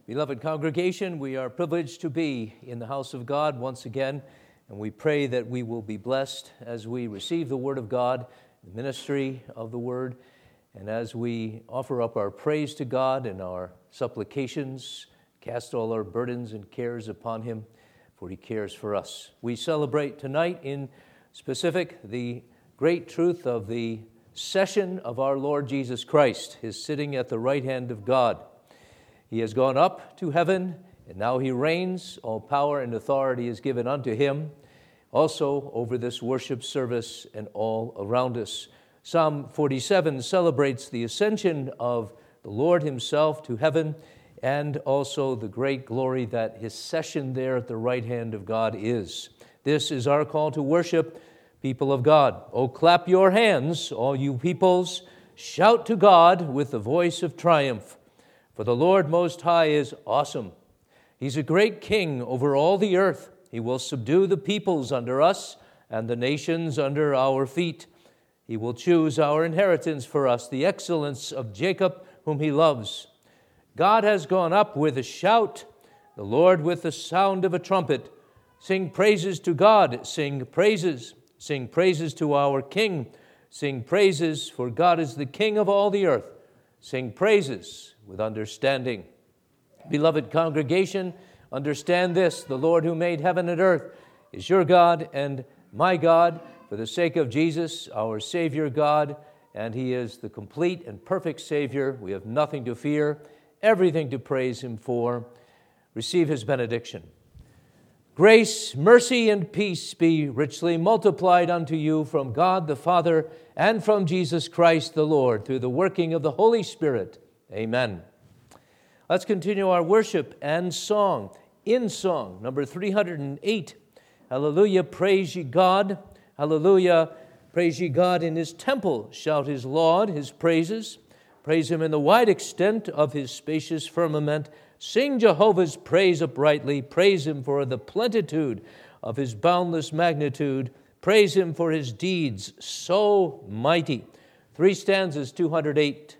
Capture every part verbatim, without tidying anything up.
Beloved congregation, we are privileged to be in the house of God once again, and we pray that we will be blessed as we receive the Word of God, the ministry of the Word, and as we offer up our praise to God and our supplications, cast all our burdens and cares upon Him, for He cares for us. We celebrate tonight in specific the great truth of the session of our Lord Jesus Christ, His sitting at the right hand of God. He has gone up to heaven, and now He reigns. All power and authority is given unto Him, also over this worship service and all around us. Psalm forty-seven celebrates the ascension of the Lord Himself to heaven, and also the great glory that His session there at the right hand of God is. This is our call to worship, people of God. Oh, clap your hands, all you peoples. Shout to God with the voice of triumph. For the Lord Most High is awesome. He's a great king over all the earth. He will subdue the peoples under us and the nations under our feet. He will choose our inheritance for us, the excellence of Jacob, whom He loves. God has gone up with a shout, the Lord with the sound of a trumpet. Sing praises to God, sing praises. Sing praises to our King. Sing praises, for God is the King of all the earth. Sing praises with understanding. Beloved congregation, understand this: the Lord who made heaven and earth is your God and my God, for the sake of Jesus, our Savior God, and He is the complete and perfect Savior. We have nothing to fear, everything to praise Him for. Receive His benediction. Grace, mercy, and peace be richly multiplied unto you from God the Father and from Jesus Christ the Lord, through the working of the Holy Spirit. Amen. Let's continue our worship and song. In song, number three hundred eight. Hallelujah, praise ye God. Hallelujah, praise ye God in His temple. Shout His laud, His praises. Praise Him in the wide extent of His spacious firmament. Sing Jehovah's praise uprightly. Praise Him for the plenitude of His boundless magnitude. Praise Him for His deeds so mighty. Three stanzas, two hundred eight.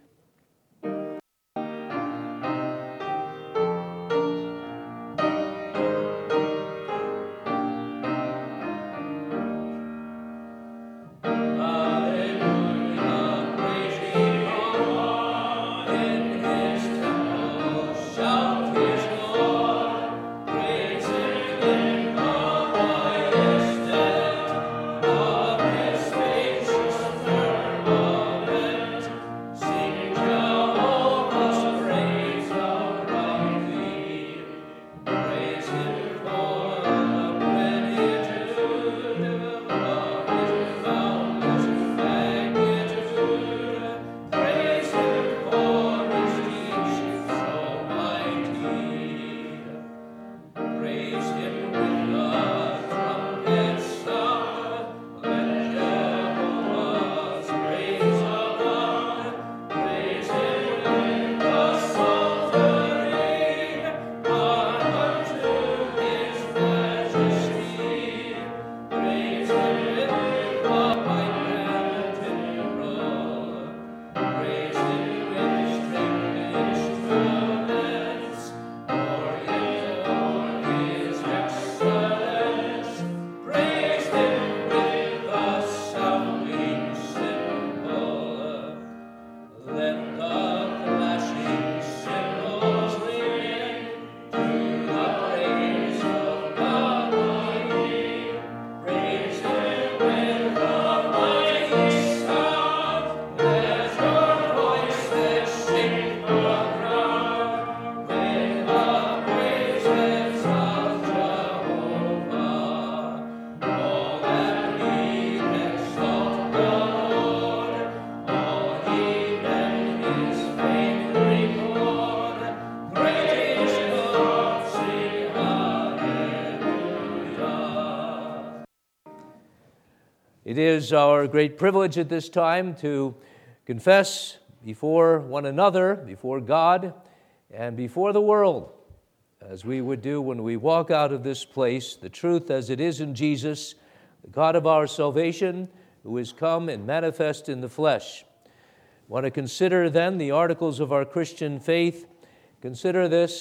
It is our great privilege at this time to confess before one another, before God, and before the world, as we would do when we walk out of this place, the truth as it is in Jesus, the God of our salvation, who is come and manifest in the flesh. I want to consider then the articles of our Christian faith. Consider this: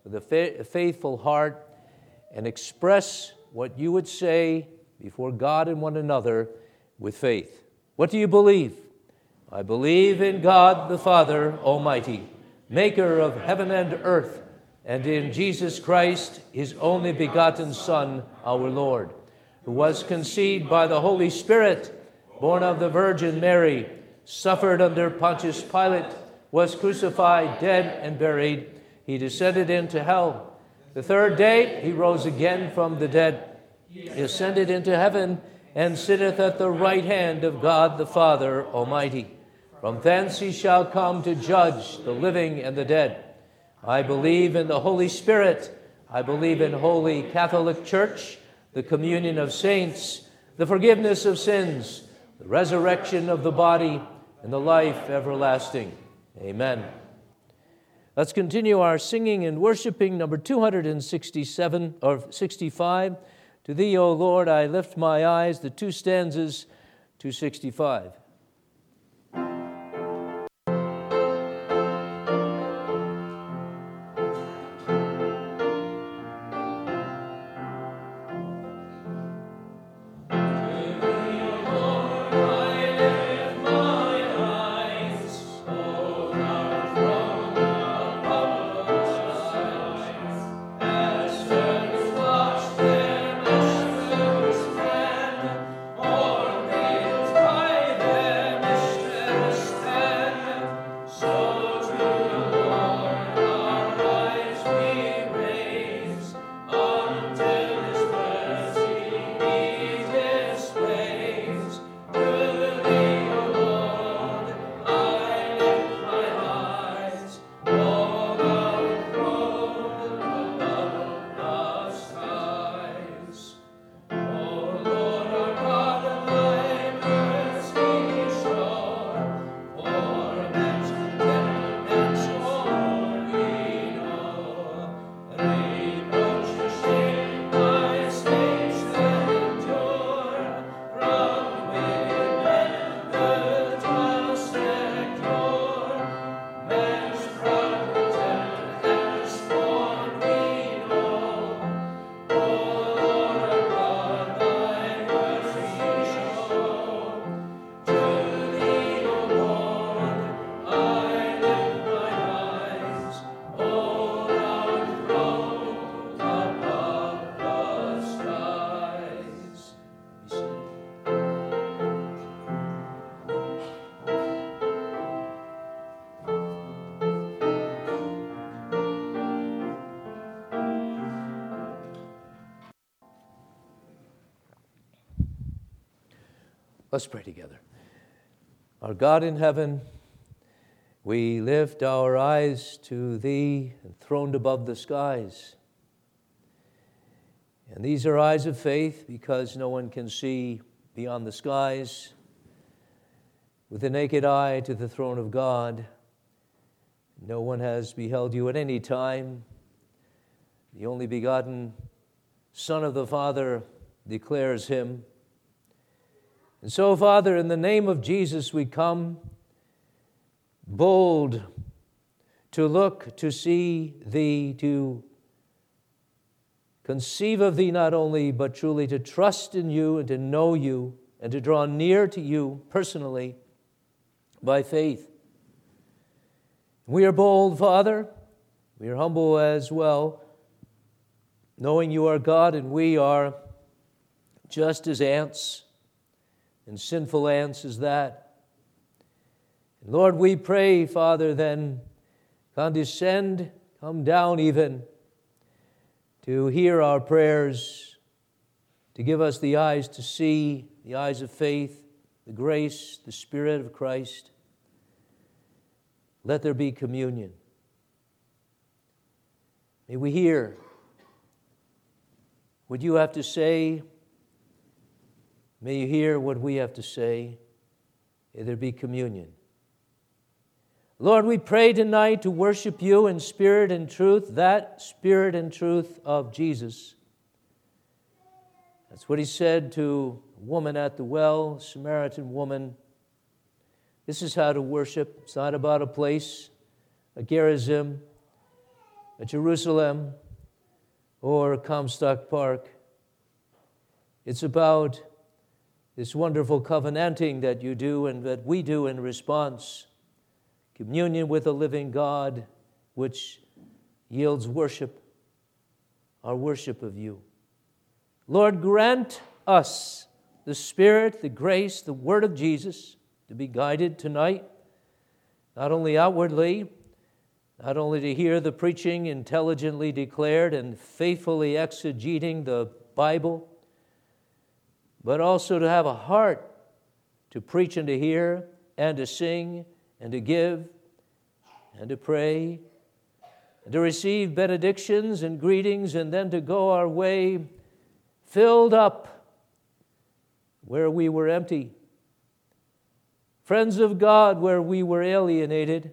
with a fa- faithful heart and express what you would say before God and one another with faith. What do you believe? I believe in God the Father Almighty, maker of heaven and earth, and in Jesus Christ, his only begotten Son, our Lord, who was conceived by the Holy Spirit, born of the Virgin Mary, suffered under Pontius Pilate, was crucified, dead, and buried. He descended into hell. The third day he rose again from the dead. He ascended into heaven and sitteth at the right hand of God the Father Almighty. From thence he shall come to judge the living and the dead. I believe in the Holy Spirit. I believe in Holy Catholic Church, the communion of saints, the forgiveness of sins, the resurrection of the body, and the life everlasting. Amen. Let's continue our singing and worshiping, number two hundred sixty-seven or sixty-five. To thee, O Lord, I lift my eyes, the two stanzas, two sixty-five. Let's pray together. Our God in heaven, we lift our eyes to thee, enthroned above the skies. And these are eyes of faith, because no one can see beyond the skies with the naked eye to the throne of God. No one has beheld you at any time. The only begotten Son of the Father declares him. And so, Father, in the name of Jesus, we come bold to look, to see thee, to conceive of thee not only, but truly to trust in you and to know you and to draw near to you personally by faith. We are bold, Father. We are humble as well, knowing you are God and we are just as ants, and sinful ants as that. And Lord, we pray, Father, then condescend, come down even, to hear our prayers, to give us the eyes to see, the eyes of faith, the grace, the Spirit of Christ. Let there be communion. May we hear what you have to say. May you hear what we have to say. May there be communion. Lord, we pray tonight to worship you in spirit and truth, that spirit and truth of Jesus. That's what he said to a woman at the well, Samaritan woman. This is how to worship. It's not about a place, a Gerizim. at Jerusalem or Comstock Park. It's about this wonderful covenanting that you do and that we do in response. Communion with the living God, which yields worship, our worship of you. Lord, grant us the Spirit, the grace, the Word of Jesus to be guided tonight, not only outwardly, not only to hear the preaching intelligently declared and faithfully exegeting the Bible, but also to have a heart to preach and to hear and to sing and to give and to pray and to receive benedictions and greetings and then to go our way filled up where we were empty, friends of God where we were alienated,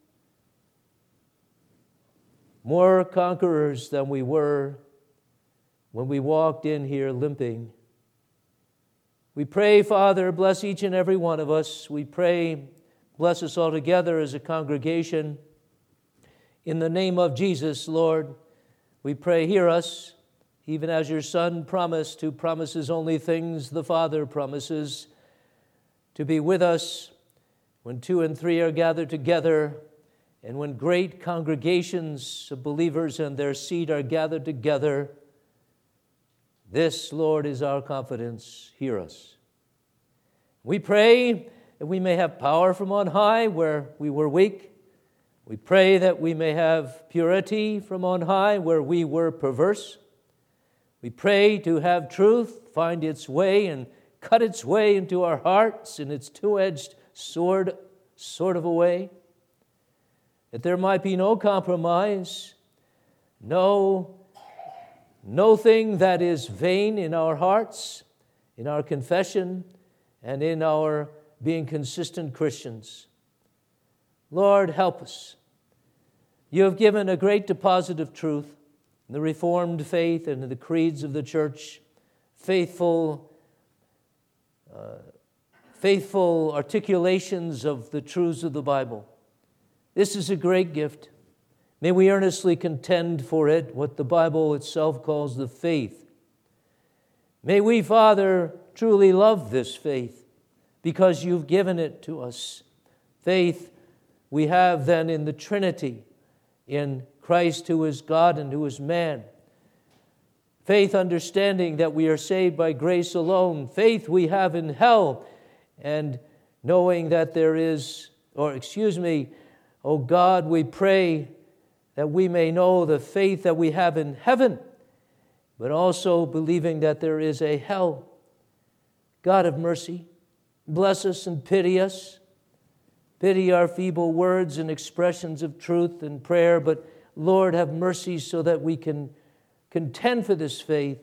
more conquerors than we were when we walked in here limping. We pray, Father, bless each and every one of us. We pray, bless us all together as a congregation. In the name of Jesus, Lord, we pray, hear us, even as your Son promised, who promises only things the Father promises, to be with us when two and three are gathered together, and when great congregations of believers and their seed are gathered together. This, Lord, is our confidence. Hear us. We pray that we may have power from on high where we were weak. We pray that we may have purity from on high where we were perverse. We pray to have truth find its way and cut its way into our hearts in its two-edged sword sort of a way, that there might be no compromise, no, no thing that is vain in our hearts, in our confession, and in our being consistent Christians. Lord, help us. You have given a great deposit of truth in the Reformed faith and in the creeds of the church, faithful, uh, faithful articulations of the truths of the Bible. This is a great gift. May we earnestly contend for it, what the Bible itself calls the faith. May we, Father, truly love this faith because you've given it to us. Faith we have then in the Trinity, in Christ who is God and who is man. Faith understanding that we are saved by grace alone. Faith we have in hell and knowing that there is, or excuse me, oh God, we pray that we may know the faith that we have in heaven, but also believing that there is a hell. God of mercy, bless us and pity us. Pity our feeble words and expressions of truth and prayer, but Lord, have mercy so that we can contend for this faith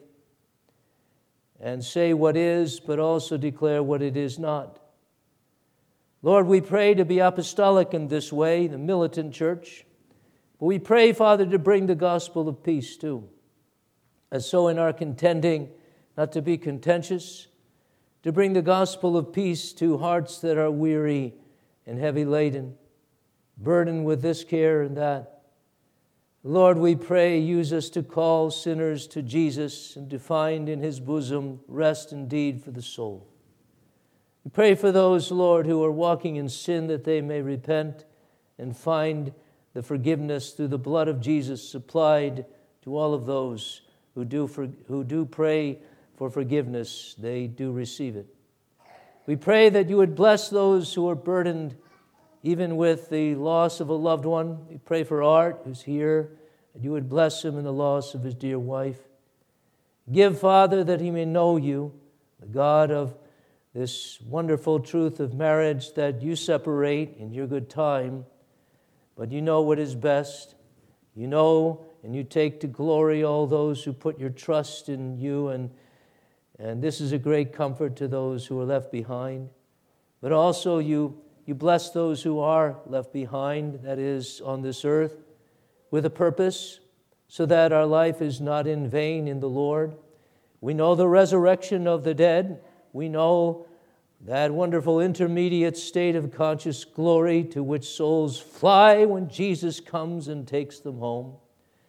and say what is, but also declare what it is not. Lord, we pray to be apostolic in this way, the militant church. But we pray, Father, to bring the gospel of peace too. And so in our contending, not to be contentious, to bring the gospel of peace to hearts that are weary and heavy laden, burdened with this care and that. Lord, we pray, use us to call sinners to Jesus and to find in his bosom rest indeed for the soul. We pray for those, Lord, who are walking in sin that they may repent and find the forgiveness through the blood of Jesus supplied to all of those who do, for, who do pray for forgiveness. They do receive it. We pray that you would bless those who are burdened even with the loss of a loved one. We pray for Art, who's here, that you would bless him in the loss of his dear wife. Give, Father, that he may know you, the God of this wonderful truth of marriage that you separate in your good time, but you know what is best. You know and you take to glory all those who put your trust in you, and, and this is a great comfort to those who are left behind. But also you, you bless those who are left behind, that is, on this earth, with a purpose, so that our life is not in vain in the Lord. We know the resurrection of the dead. We know that wonderful intermediate state of conscious glory to which souls fly when Jesus comes and takes them home.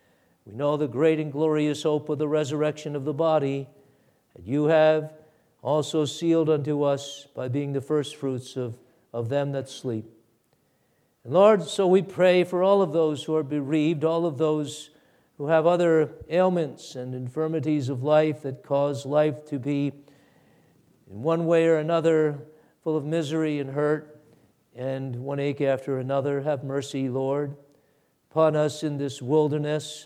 We know the great and glorious hope of the resurrection of the body, that you have also sealed unto us by being the firstfruits of, of them that sleep. And Lord, so we pray for all of those who are bereaved, all of those who have other ailments and infirmities of life that cause life to be, in one way or another, full of misery and hurt, and one ache after another. Have mercy, Lord, upon us in this wilderness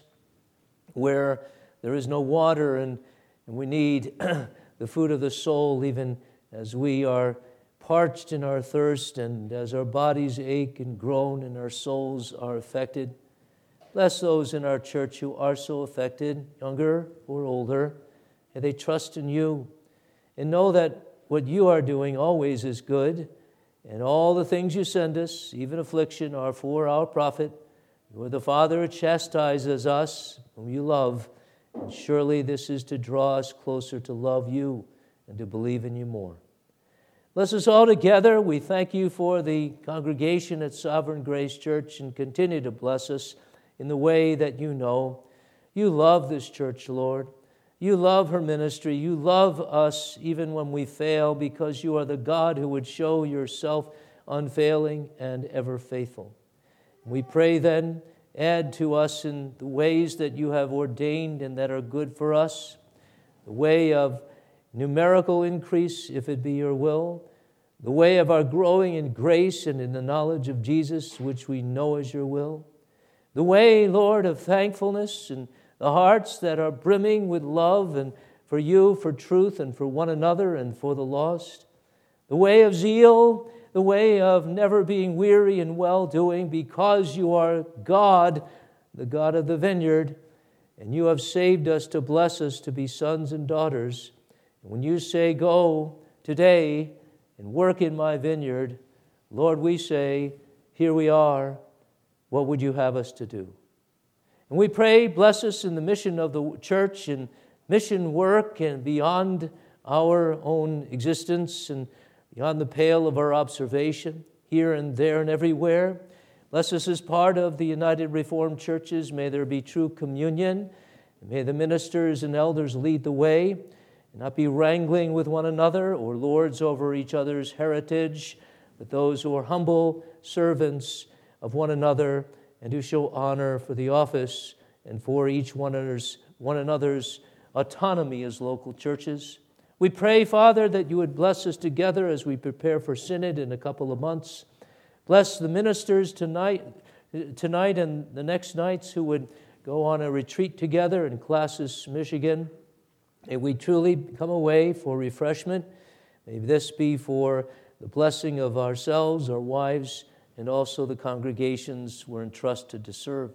where there is no water and, and we need the food of the soul, even as we are parched in our thirst and as our bodies ache and groan and our souls are affected. Bless those in our church who are so affected, younger or older, and they trust in you and know that what you are doing always is good, and all the things you send us, even affliction, are for our profit. You are the Father who chastises us, whom you love, and surely this is to draw us closer to love you and to believe in you more. Bless us all together. We thank you for the congregation at Sovereign Grace Church, and continue to bless us in the way that you know. You love this church, Lord. You love her ministry. You love us even when we fail, because you are the God who would show yourself unfailing and ever faithful. We pray then, add to us in the ways that you have ordained and that are good for us, the way of numerical increase, if it be your will, the way of our growing in grace and in the knowledge of Jesus, which we know is your will, the way, Lord, of thankfulness and the hearts that are brimming with love and for you, for truth, and for one another and for the lost, the way of zeal, the way of never being weary in well-doing, because you are God, the God of the vineyard, and you have saved us to bless us to be sons and daughters. And when you say, go today and work in my vineyard, Lord, we say, here we are. What would you have us to do? And we pray, bless us in the mission of the church and mission work and beyond our own existence and beyond the pale of our observation, here and there and everywhere. Bless us as part of the United Reformed Churches. May there be true communion. May the ministers and elders lead the way and not be wrangling with one another or lords over each other's heritage, but those who are humble servants of one another and who show honor for the office and for each one another's, one another's autonomy as local churches. We pray, Father, that you would bless us together as we prepare for Synod in a couple of months. Bless the ministers tonight, tonight and the next nights who would go on a retreat together in Classis, Michigan. May we truly come away for refreshment. May this be for the blessing of ourselves, our wives, and also the congregations we're entrusted to serve.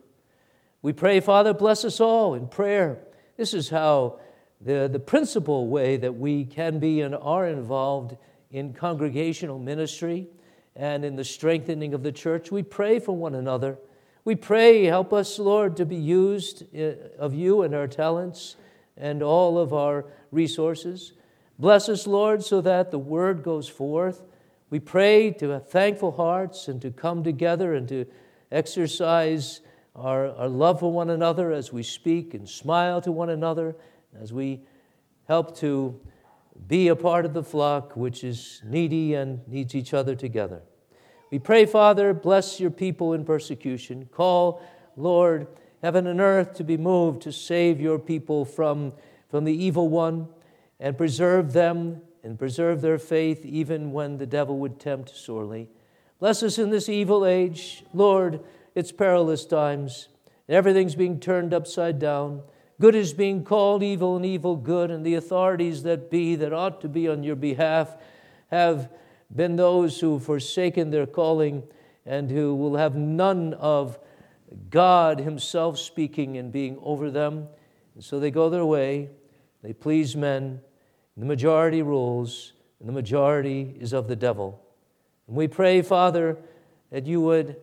We pray, Father, bless us all in prayer. This is how the, the principal way that we can be and are involved in congregational ministry and in the strengthening of the church. We pray for one another. We pray, help us, Lord, to be used of you and our talents and all of our resources. Bless us, Lord, so that the word goes forth. We pray to have thankful hearts and to come together and to exercise our, our love for one another as we speak and smile to one another, as we help to be a part of the flock which is needy and needs each other together. We pray, Father, bless your people in persecution. Call, Lord, heaven and earth to be moved to save your people from, from the evil one and preserve them and preserve their faith even when the devil would tempt sorely. Bless us in this evil age. Lord, it's perilous times. Everything's being turned upside down. Good is being called evil and evil good, and the authorities that be, that ought to be on your behalf, have been those who have forsaken their calling and who will have none of God himself speaking and being over them. And so they go their way. They please men. The majority rules, and the majority is of the devil. And we pray, Father, that you would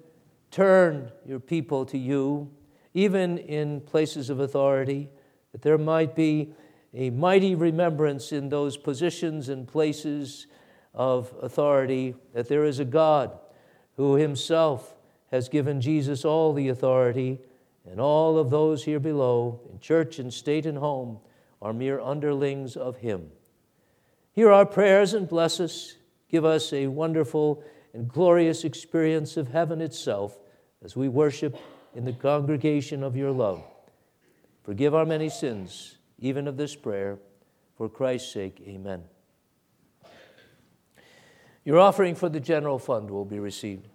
turn your people to you, even in places of authority, that there might be a mighty remembrance in those positions and places of authority, that there is a God who himself has given Jesus all the authority, and all of those here below, in church and state and home, are mere underlings of him. Hear our prayers and bless us. Give us a wonderful and glorious experience of heaven itself as we worship in the congregation of your love. Forgive our many sins, even of this prayer. For Christ's sake, amen. Your offering for the general fund will be received.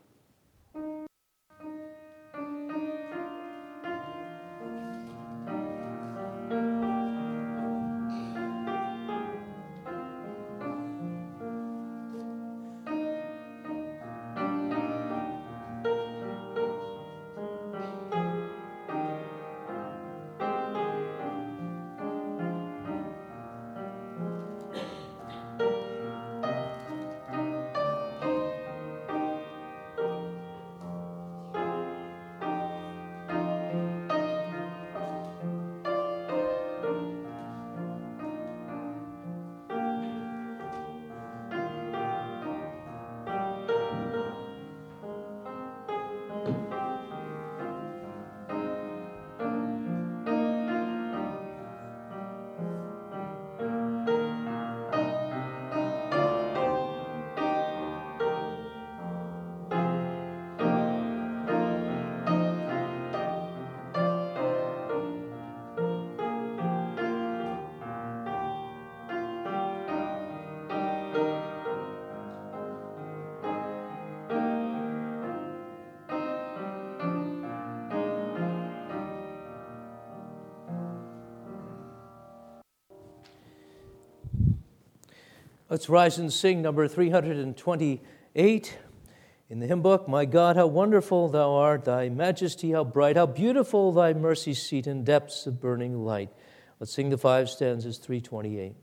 Let's rise and sing number three hundred twenty-eight in the hymn book. My God, how wonderful thou art, thy majesty how bright, how beautiful thy mercy seat in depths of burning light. Let's sing the five stanzas, three twenty-eight.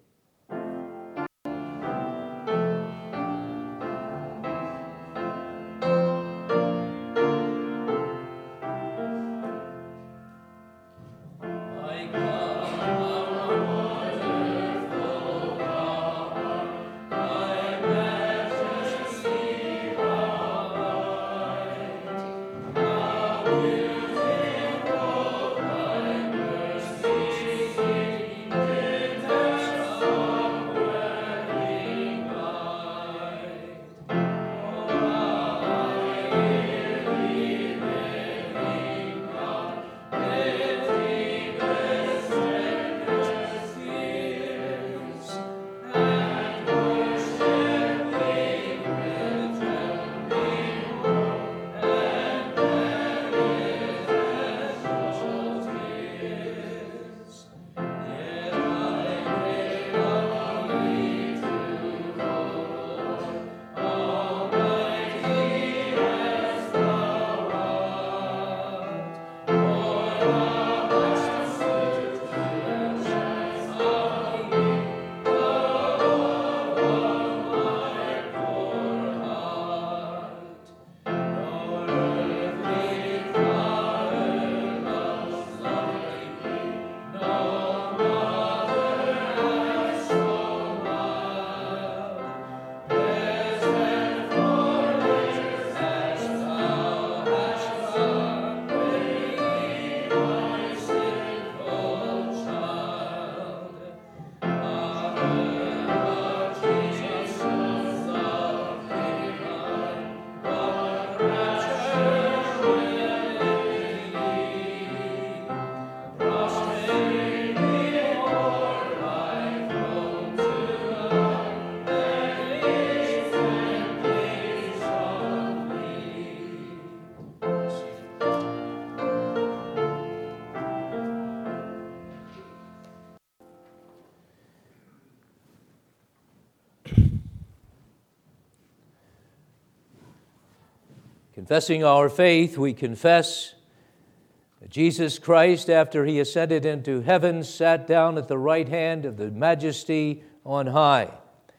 Confessing our faith, we confess that Jesus Christ, after he ascended into heaven, sat down at the right hand of the Majesty on high.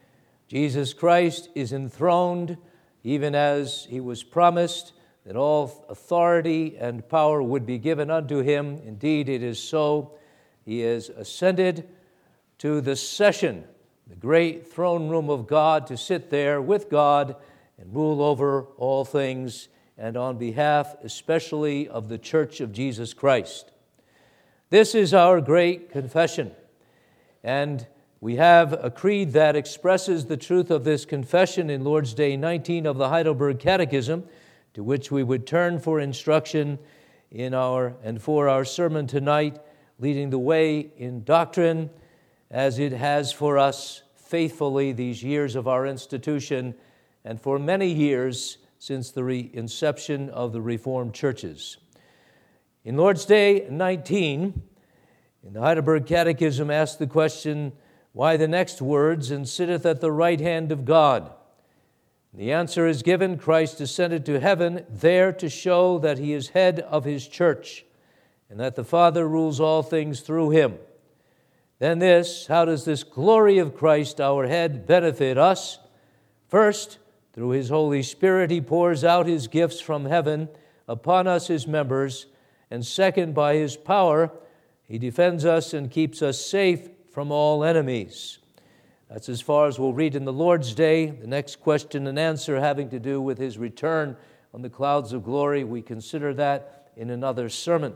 Jesus Christ is enthroned, even as he was promised that all authority and power would be given unto him. Indeed, it is so. He has ascended to the session, the great throne room of God, to sit there with God and rule over all things and on behalf especially of the Church of Jesus Christ. This is our great confession, and we have a creed that expresses the truth of this confession in Lord's Day nineteen of the Heidelberg Catechism, to which we would turn for instruction in our and for our sermon tonight, leading the way in doctrine as it has for us faithfully these years of our institution and for many years since the re- inception of the Reformed churches. In Lord's Day nineteen, in the Heidelberg Catechism asks the question, why the next words, and sitteth at the right hand of God? The answer is given, Christ ascended to heaven, there to show that he is head of his church, and that the Father rules all things through him. Then this, how does this glory of Christ, our head, benefit us? First, through his Holy Spirit, he pours out his gifts from heaven upon us, his members, and second, by his power, he defends us and keeps us safe from all enemies. That's as far as we'll read in the Lord's Day. The next question and answer having to do with his return on the clouds of glory, we consider that in another sermon.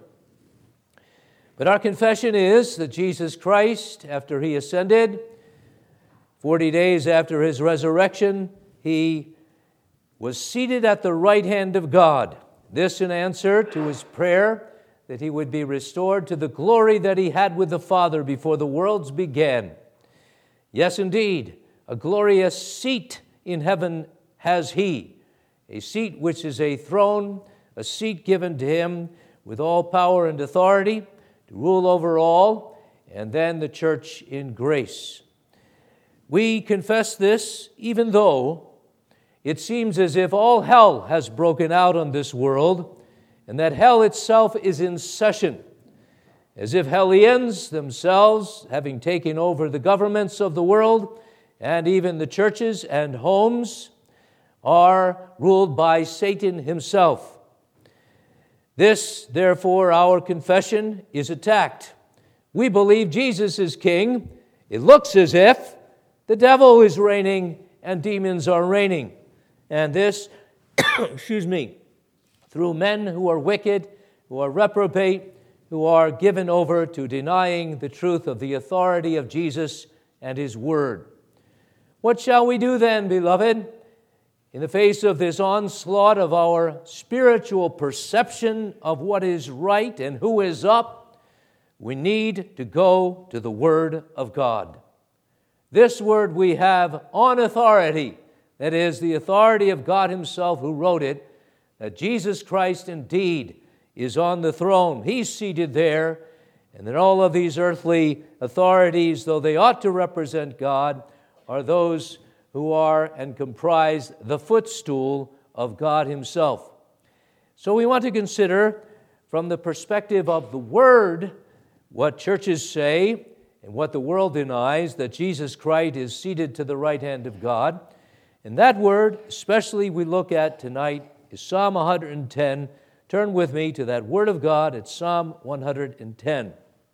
But our confession is that Jesus Christ, after he ascended, forty days after his resurrection, he was seated at the right hand of God. This in answer to his prayer that he would be restored to the glory that he had with the Father before the worlds began. Yes, indeed, a glorious seat in heaven has he, a seat which is a throne, a seat given to him with all power and authority to rule over all, and then the church in grace. We confess this even though it seems as if all hell has broken out on this world, and that hell itself is in session, as if Hellions themselves, having taken over the governments of the world, and even the churches and homes, are ruled by Satan himself. This, therefore, our confession is attacked. We believe Jesus is king. It looks as if the devil is reigning and demons are reigning. And this, excuse me, through men who are wicked, who are reprobate, who are given over to denying the truth of the authority of Jesus and his word. What shall we do then, beloved? In the face of this onslaught of our spiritual perception of what is right and who is up, we need to go to the Word of God. This Word we have on authority, that is, the authority of God himself who wrote it, that Jesus Christ indeed is on the throne. He's seated there, and that all of these earthly authorities, though they ought to represent God, are those who are and comprise the footstool of God himself. So we want to consider from the perspective of the Word what churches say and what the world denies, that Jesus Christ is seated to the right hand of God. And that word, especially we look at tonight, is Psalm one hundred ten. Turn with me to that Word of God at Psalm one hundred ten.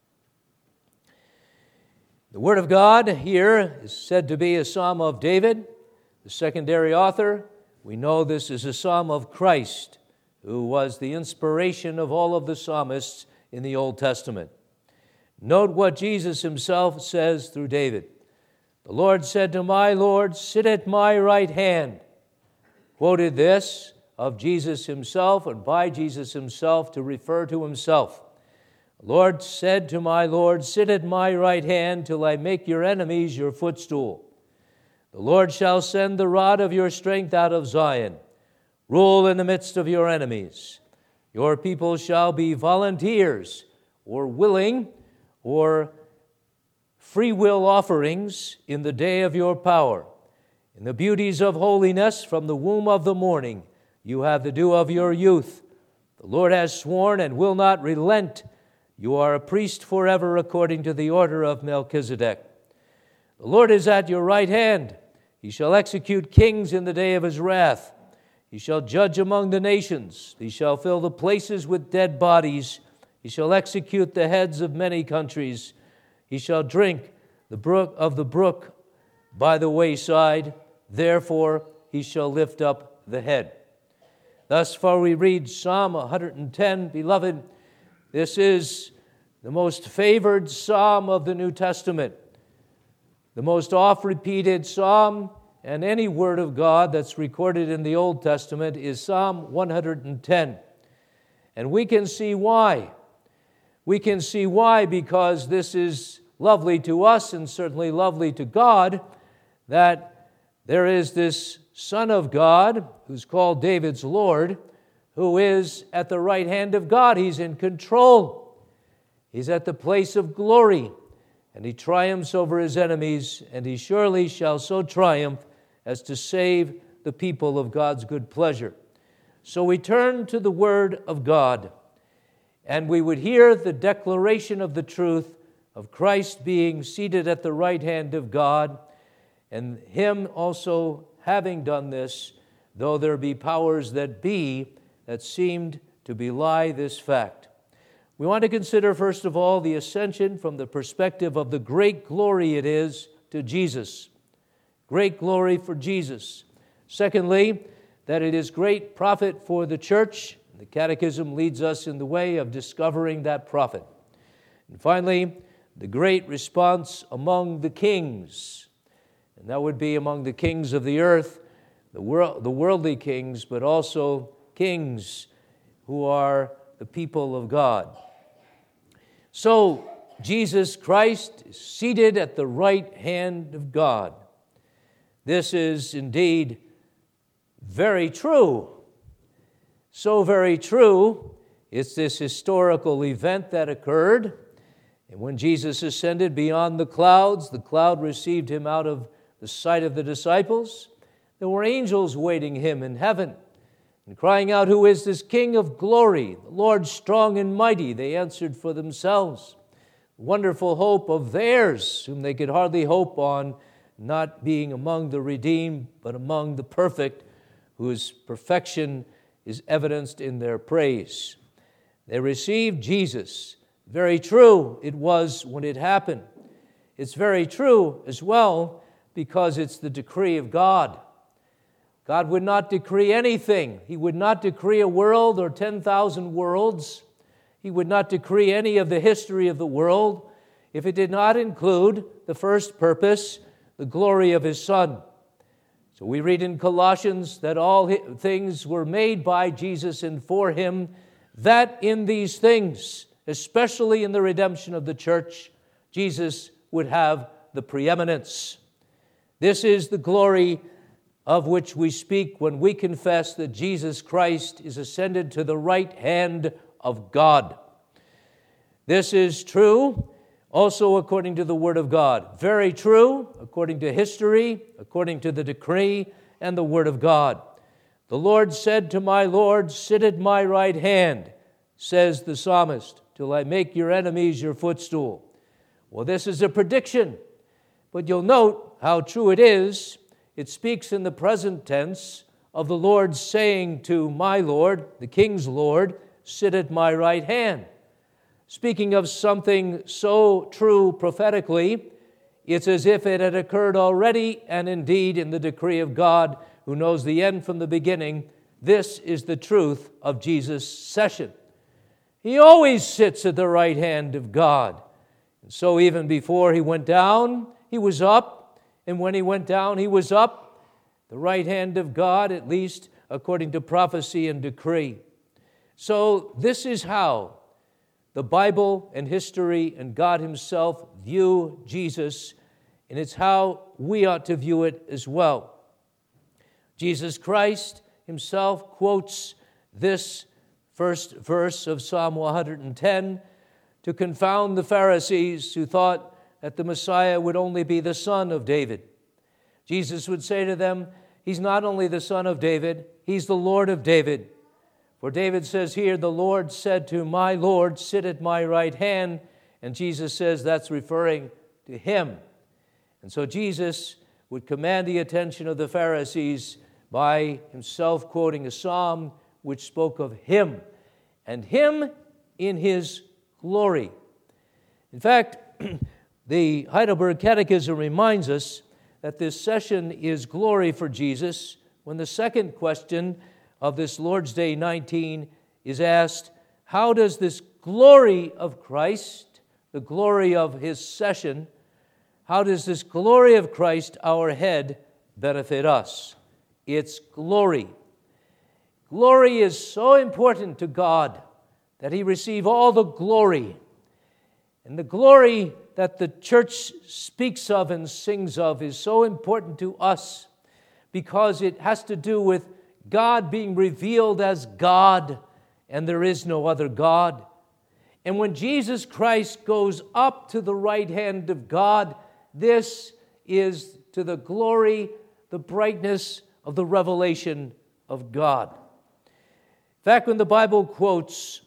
The Word of God here is said to be a Psalm of David, the secondary author. We know this is a Psalm of Christ, who was the inspiration of all of the psalmists in the Old Testament. Note what Jesus himself says through David. The Lord said to my Lord, sit at my right hand. Quoted this of Jesus himself and by Jesus himself to refer to himself. The Lord said to my Lord, sit at my right hand till I make your enemies your footstool. The Lord shall send the rod of your strength out of Zion. Rule in the midst of your enemies. Your people shall be volunteers, or willing, or free will offerings in the day of your power. In the beauties of holiness from the womb of the morning, you have the dew of your youth. The Lord has sworn and will not relent. You are a priest forever according to the order of Melchizedek. The Lord is at your right hand. He shall execute kings in the day of his wrath. He shall judge among the nations. He shall fill the places with dead bodies. He shall execute the heads of many countries. He shall drink the brook of the brook by the wayside. Therefore he shall lift up the head. Thus far we read Psalm one hundred ten. Beloved, this is the most favored psalm of the New Testament, the most oft-repeated psalm, and any word of God that's recorded in the Old Testament is Psalm one hundred ten. And we can see why. We can see why because this is lovely to us and certainly lovely to God, that there is this Son of God, who's called David's Lord, who is at the right hand of God. He's in control. He's at the place of glory, and he triumphs over his enemies, and he surely shall so triumph as to save the people of God's good pleasure. So we turn to the Word of God, and we would hear the declaration of the truth of Christ being seated at the right hand of God, and him also having done this, though there be powers that be that seemed to belie this fact. We want to consider, first of all, the ascension from the perspective of the great glory it is to Jesus. Great glory for Jesus. Secondly, that it is great profit for the church. The Catechism leads us in the way of discovering that profit. And finally, the great response among the kings. And that would be among the kings of the earth, the world, the worldly kings, but also kings who are the people of God. So, Jesus Christ is seated at the right hand of God. This is indeed very true. So very true, it's this historical event that occurred. And when Jesus ascended beyond the clouds, the cloud received him out of the sight of the disciples. There were angels waiting him in heaven and crying out, "Who is this King of glory? The Lord strong and mighty." They answered for themselves. Wonderful hope of theirs, whom they could hardly hope on, not being among the redeemed, but among the perfect, whose perfection is evidenced in their praise. They received Jesus. Very true it was when it happened. It's very true as well because it's the decree of God. God would not decree anything. He would not decree a world or ten thousand worlds. He would not decree any of the history of the world if it did not include the first purpose, the glory of His Son. So we read in Colossians that all things were made by Jesus and for Him, that in these things, especially in the redemption of the church, Jesus would have the preeminence. This is the glory of which we speak when we confess that Jesus Christ is ascended to the right hand of God. This is true also according to the Word of God. Very true according to history, according to the decree and the Word of God. The Lord said to my Lord, "Sit at my right hand," says the psalmist, "till I make your enemies your footstool." Well, this is a prediction, but you'll note how true it is. It speaks in the present tense of the Lord saying to my Lord, the King's Lord, "Sit at my right hand." Speaking of something so true prophetically, it's as if it had occurred already, and indeed in the decree of God, who knows the end from the beginning. This is the truth of Jesus' session. He always sits at the right hand of God. And so even before He went down, He was up. And when He went down, He was up. The right hand of God, at least according to prophecy and decree. So this is how the Bible and history and God Himself view Jesus, and it's how we ought to view it as well. Jesus Christ Himself quotes this first verse of Psalm one hundred ten to confound the Pharisees who thought that the Messiah would only be the son of David. Jesus would say to them, He's not only the son of David, He's the Lord of David. For David says here, "The Lord said to my Lord, sit at my right hand." And Jesus says that's referring to Him. And so Jesus would command the attention of the Pharisees by Himself quoting a psalm which spoke of Him, and Him in His glory. In fact, the Heidelberg Catechism reminds us that this session is glory for Jesus when the second question of this Lord's Day nineteen is asked, how does this glory of Christ, the glory of his session, how does this glory of Christ, our head, benefit us? It's glory. Glory is so important to God that he receive all the glory. And the glory that the church speaks of and sings of is so important to us because it has to do with God being revealed as God, and there is no other God. And when Jesus Christ goes up to the right hand of God, this is to the glory, the brightness of the revelation of God. In fact, when the Bible quotes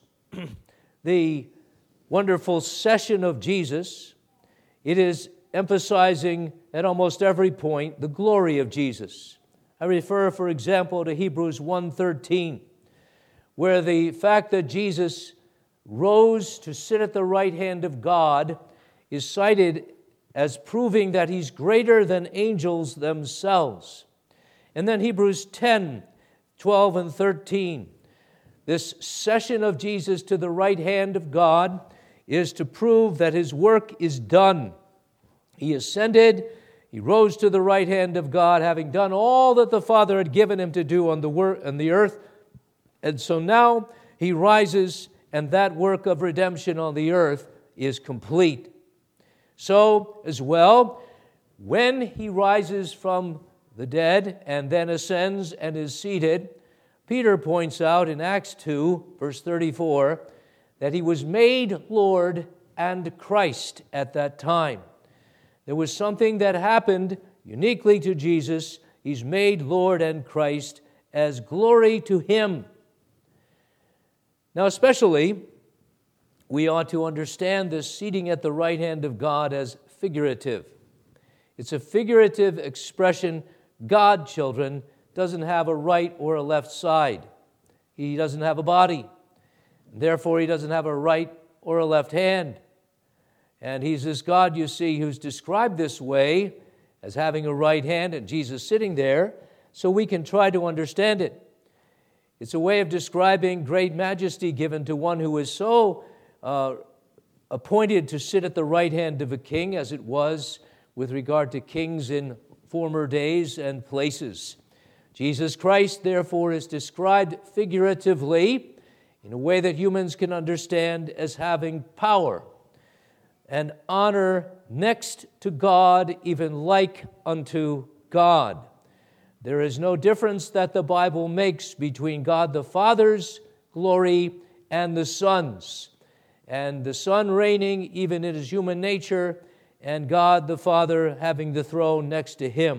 the wonderful session of Jesus, it is emphasizing at almost every point the glory of Jesus. I refer, for example, to Hebrews one thirteen, where the fact that Jesus rose to sit at the right hand of God is cited as proving that he's greater than angels themselves. And then Hebrews ten twelve and thirteen. This session of Jesus to the right hand of God is to prove that his work is done. He ascended, he rose to the right hand of God, having done all that the Father had given him to do on the wor- on the earth. And so now he rises, and that work of redemption on the earth is complete. So, as well, when he rises from the dead and then ascends and is seated, Peter points out in Acts two, verse thirty-four, that he was made Lord and Christ at that time. There was something that happened uniquely to Jesus. He's made Lord and Christ as glory to him. Now, especially, we ought to understand this seating at the right hand of God as figurative. It's a figurative expression. God, children, doesn't have a right or a left side. He doesn't have a body. Therefore, he doesn't have a right or a left hand. And he's this God, you see, who's described this way as having a right hand and Jesus sitting there, so we can try to understand it. It's a way of describing great majesty given to one who is so uh, appointed to sit at the right hand of a king, as it was with regard to kings in former days and places. Jesus Christ, therefore, is described figuratively in a way that humans can understand as having power and honor next to God, even like unto God. There is no difference that the Bible makes between God the Father's glory and the Son's, and the Son reigning even in his human nature, and God the Father having the throne next to him.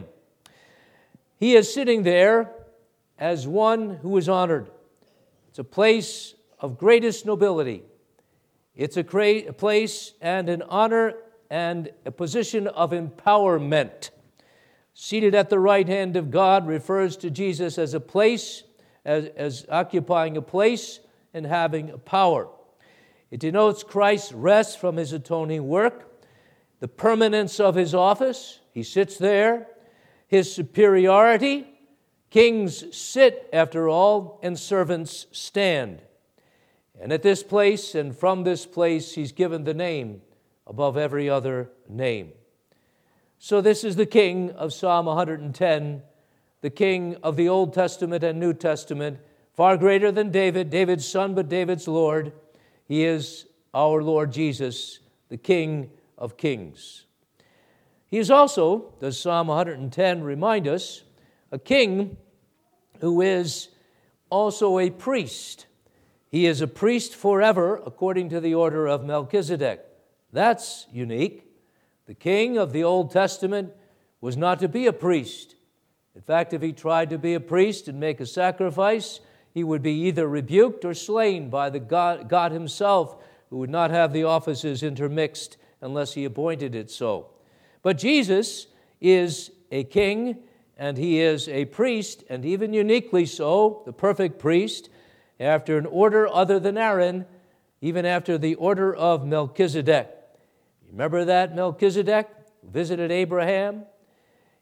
He is sitting there as one who is honored. It's a place of greatest nobility. It's a, cra- a place and an honor and a position of empowerment. Seated at the right hand of God refers to Jesus as a place, as, as occupying a place and having a power. It denotes Christ's rest from his atoning work, the permanence of his office. He sits there. His superiority. Kings sit, after all, and servants stand. And at this place and from this place, he's given the name above every other name. So this is the king of Psalm one hundred ten, the king of the Old Testament and New Testament, far greater than David, David's son, but David's Lord. He is our Lord Jesus, the King of kings. He is also, does Psalm one hundred ten remind us, a king who is also a priest. He is a priest forever, according to the order of Melchizedek. That's unique. The king of the Old Testament was not to be a priest. In fact, if he tried to be a priest and make a sacrifice, he would be either rebuked or slain by the God, God himself, who would not have the offices intermixed unless he appointed it so. But Jesus is a king, and he is a priest, and even uniquely so, the perfect priest, after an order other than Aaron, even after the order of Melchizedek. Remember that Melchizedek visited Abraham?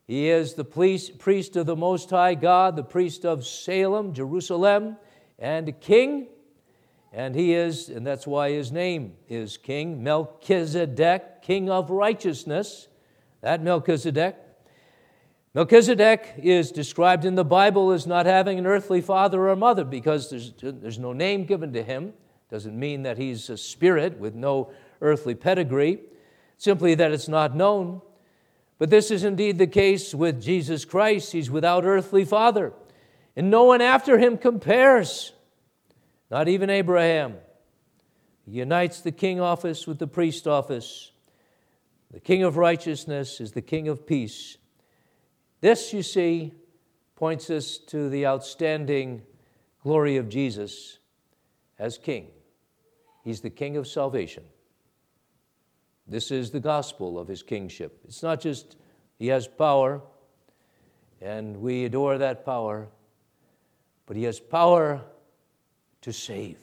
He is the priest of the Most High God, the priest of Salem, Jerusalem, and a king. And he is, and that's why his name is King, Melchizedek, King of righteousness. That Melchizedek. Melchizedek is described in the Bible as not having an earthly father or mother because there's, there's no name given to him. Doesn't mean that he's a spirit with no earthly pedigree, simply that it's not known. But this is indeed the case with Jesus Christ. He's without earthly father, and no one after him compares, not even Abraham. He unites the king office with the priest office. The King of righteousness is the King of peace. This, you see, points us to the outstanding glory of Jesus as King. He's the King of salvation. This is the gospel of his kingship. It's not just he has power, and we adore that power, but he has power to save.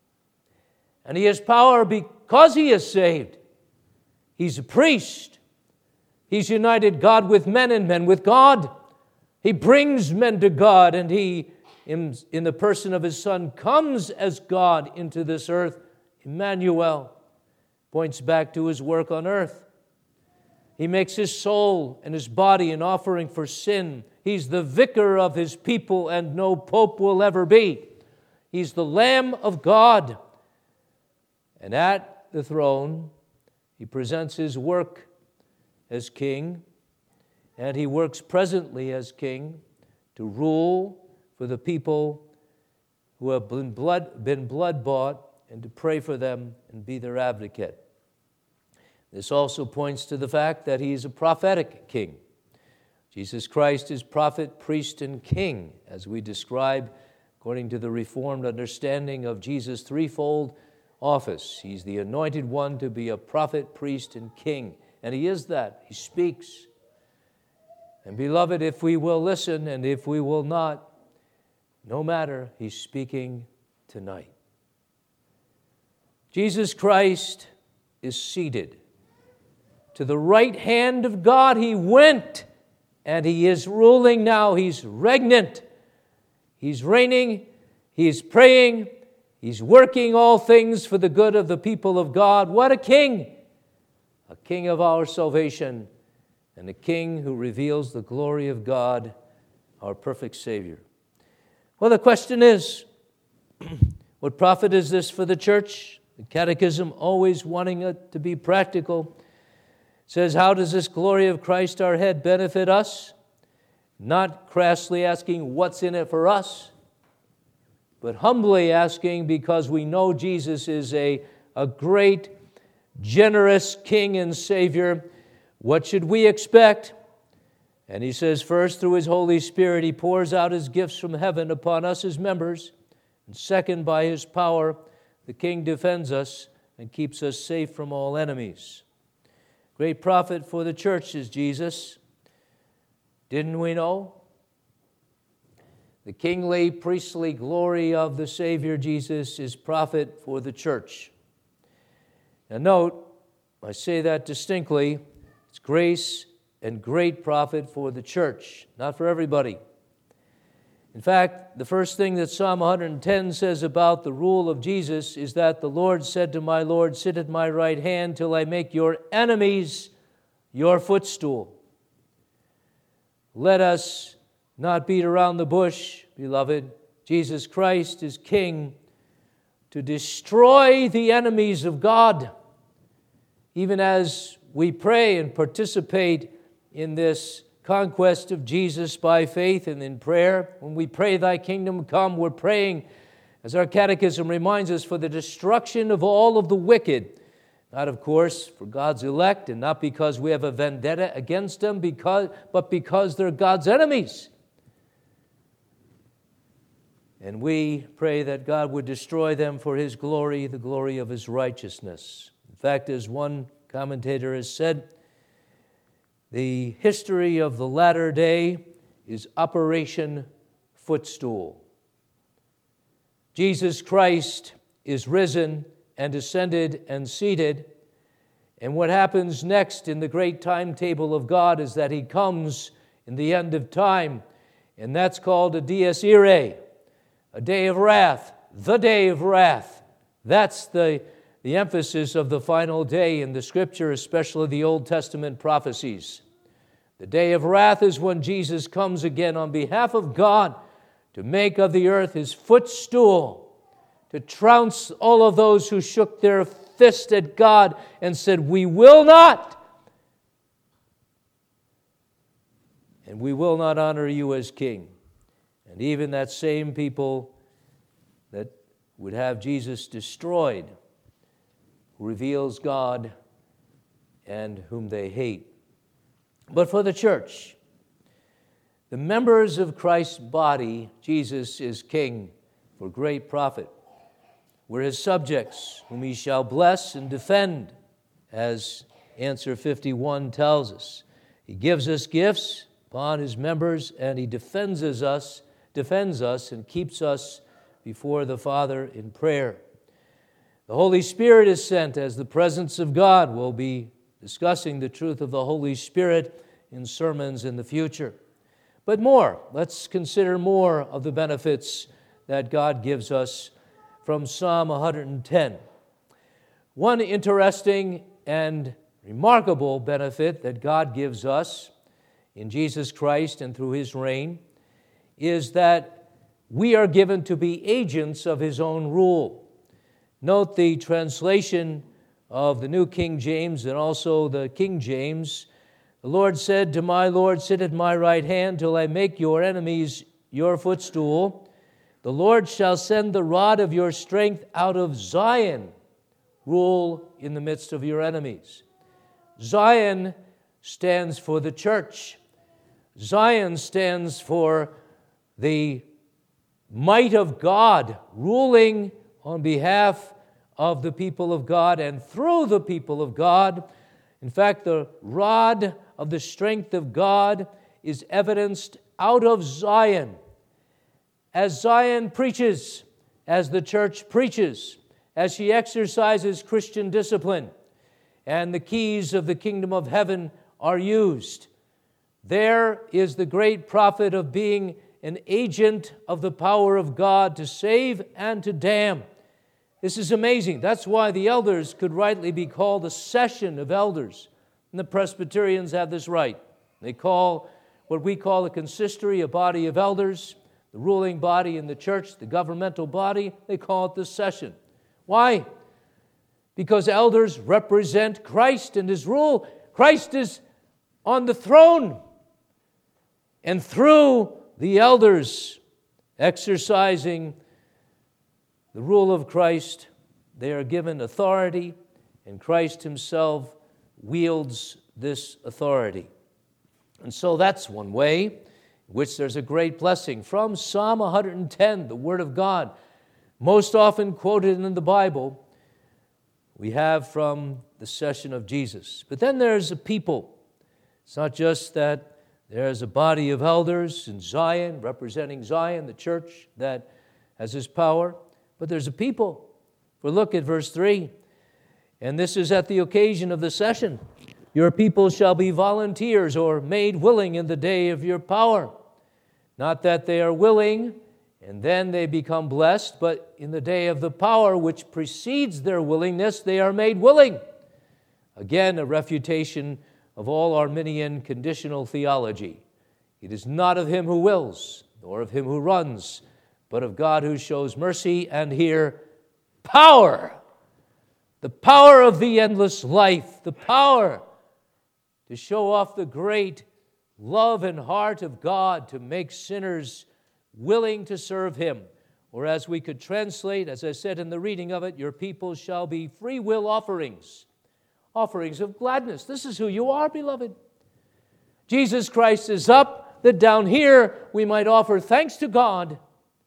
And he has power because he is saved. He's a priest. He's united God with men and men with God. He brings men to God, and he, in, in the person of his Son, comes as God into this earth. Emmanuel points back to his work on earth. He makes his soul and his body an offering for sin. He's the vicar of his people, and no pope will ever be. He's the Lamb of God. And at the throne, he presents his work as king, and he works presently as king to rule for the people who have been blood, been blood-bought, and to pray for them and be their advocate. This also points to the fact that he is a prophetic king. Jesus Christ is prophet, priest, and king, as we describe according to the Reformed understanding of Jesus' threefold office. He's the anointed one to be a prophet, priest, and king. And he is that. He speaks. And beloved, if we will listen and if we will not, no matter, he's speaking tonight. Jesus Christ is seated. To the right hand of God he went, and he is ruling now. He's regnant. He's reigning. He's praying. He's working all things for the good of the people of God. What a king! A king of our salvation, and a king who reveals the glory of God, our perfect Savior. Well, the question is, what profit is this for the church? The Catechism, always wanting it to be practical, says, how does this glory of Christ our head benefit us? Not crassly asking what's in it for us, but humbly asking because we know Jesus is a, a great, generous King and Savior. What should we expect? And he says, first, through his Holy Spirit, he pours out his gifts from heaven upon us as members. And second, by his power, the King defends us and keeps us safe from all enemies. Great prophet for the church is Jesus. Didn't we know? The kingly, priestly glory of the Savior Jesus is prophet for the church. Now note, I say that distinctly, it's grace and great prophet for the church, not for everybody. In fact, the first thing that Psalm one hundred ten says about the rule of Jesus is that the Lord said to my Lord, sit at my right hand till I make your enemies your footstool. Let us not beat around the bush, beloved. Jesus Christ is King to destroy the enemies of God. Even as we pray and participate in this conquest of Jesus by faith and in prayer, when we pray, thy kingdom come, we're praying, as our catechism reminds us, for the destruction of all of the wicked. Not, of course, for God's elect, and not because we have a vendetta against them, because, but because they're God's enemies. And we pray that God would destroy them for his glory, the glory of his righteousness. In fact, as one commentator has said, the history of the latter day is Operation Footstool. Jesus Christ is risen and ascended and seated. And what happens next in the great timetable of God is that he comes in the end of time, and that's called a dies irae, a day of wrath, the day of wrath. That's the, the emphasis of the final day in the Scripture, especially the Old Testament prophecies. The day of wrath is when Jesus comes again on behalf of God to make of the earth his footstool, to trounce all of those who shook their fist at God and said, "We will not, and we will not honor you as king." And even that same people that would have Jesus destroyed, who reveals God and whom they hate. But for the church, the members of Christ's body, Jesus is king for great profit. We're his subjects, whom he shall bless and defend, as answer fifty-one tells us. He gives us gifts upon his members, and he defends us, defends us and keeps us before the Father in prayer. The Holy Spirit is sent as the presence of God. We'll be discussing the truth of the Holy Spirit in sermons in the future. But more, let's consider more of the benefits that God gives us from Psalm one hundred ten. One interesting and remarkable benefit that God gives us in Jesus Christ and through his reign is that we are given to be agents of his own rule. Note the translation of the New King James and also the King James. The Lord said to my Lord, "Sit at my right hand till I make your enemies your footstool. The Lord shall send the rod of your strength out of Zion. Rule in the midst of your enemies." Zion stands for the church. Zion stands for the might of God ruling on behalf of the people of God and through the people of God. In fact, the rod of the strength of God is evidenced out of Zion. As Zion preaches, as the church preaches, as she exercises Christian discipline, and the keys of the kingdom of heaven are used, there is the great profit of being an agent of the power of God to save and to damn. This is amazing. That's why the elders could rightly be called a session of elders. And the Presbyterians have this right. They call what we call a consistory a body of elders. The ruling body in the church, the governmental body, they call it the session. Why? Because elders represent Christ and his rule. Christ is on the throne. And through the elders exercising the rule of Christ, they are given authority, and Christ himself wields this authority. And so that's one way in which there's a great blessing. From Psalm one hundred ten, the Word of God, most often quoted in the Bible, we have from the session of Jesus. But then there's a people. It's not just that there's a body of elders in Zion, representing Zion, the church that has his power, but there's a people. For look at verse three. And this is at the occasion of the session. Your people shall be volunteers or made willing in the day of your power. Not that they are willing and then they become blessed, but in the day of the power which precedes their willingness, they are made willing. Again, a refutation of all Arminian conditional theology. It is not of him who wills, nor of him who runs, but of God who shows mercy, and here, power. The power of the endless life, the power to show off the great love and heart of God to make sinners willing to serve him. Or as we could translate, as I said in the reading of it, your people shall be free will offerings, offerings of gladness. This is who you are, beloved. Jesus Christ is up, that down here we might offer thanks to God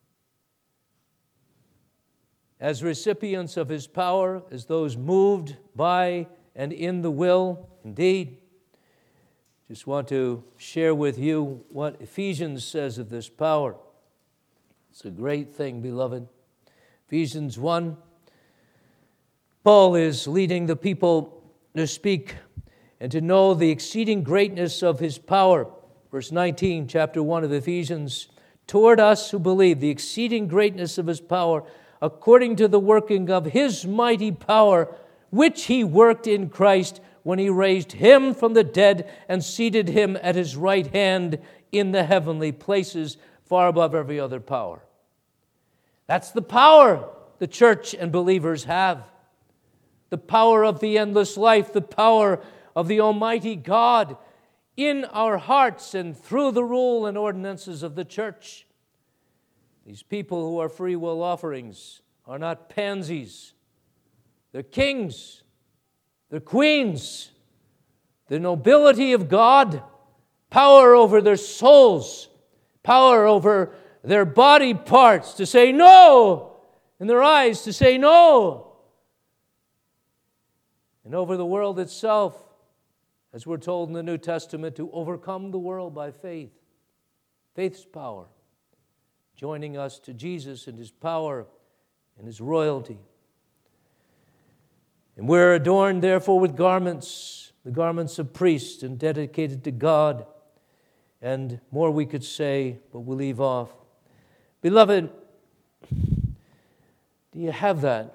as recipients of his power, as those moved by and in the will. Indeed, just want to share with you what Ephesians says of this power. It's a great thing, beloved. Ephesians one, Paul is leading the people to speak and to know the exceeding greatness of his power. verse nineteen, chapter one of Ephesians, toward us who believe the exceeding greatness of his power, according to the working of his mighty power, which he worked in Christ when he raised him from the dead and seated him at his right hand in the heavenly places, far above every other power. That's the power the church and believers have. The power of the endless life, the power of the Almighty God in our hearts and through the rule and ordinances of the church. These people who are free will offerings are not pansies. They're kings. They're queens. The nobility of God, power over their souls, power over their body parts to say no, and their eyes to say no, and over the world itself, as we're told in the New Testament, to overcome the world by faith. Faith's power, joining us to Jesus and his power and his royalty. And we're adorned, therefore, with garments, the garments of priests and dedicated to God. And more we could say, but we'll leave off. Beloved, do you have that